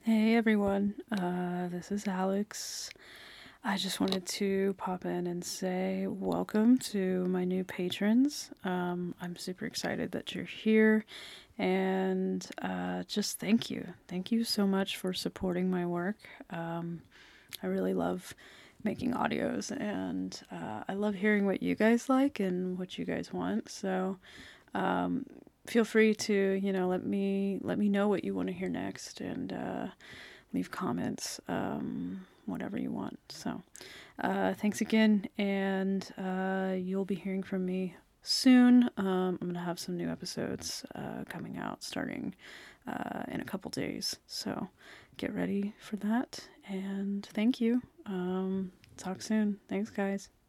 Hey everyone, this is Alex. I just wanted to pop in and say welcome to my new patrons. I'm super excited that you're here, and just thank you. Thank you so much for supporting my work. I really love making audios, and I love hearing what you guys like and what you guys want. So feel free to let me know what you want to hear next, and leave comments, whatever you want. So thanks again, and you'll be hearing from me soon. I'm gonna have some new episodes coming out starting in a couple days, so get ready for that. And thank you. Talk soon. Thanks, guys.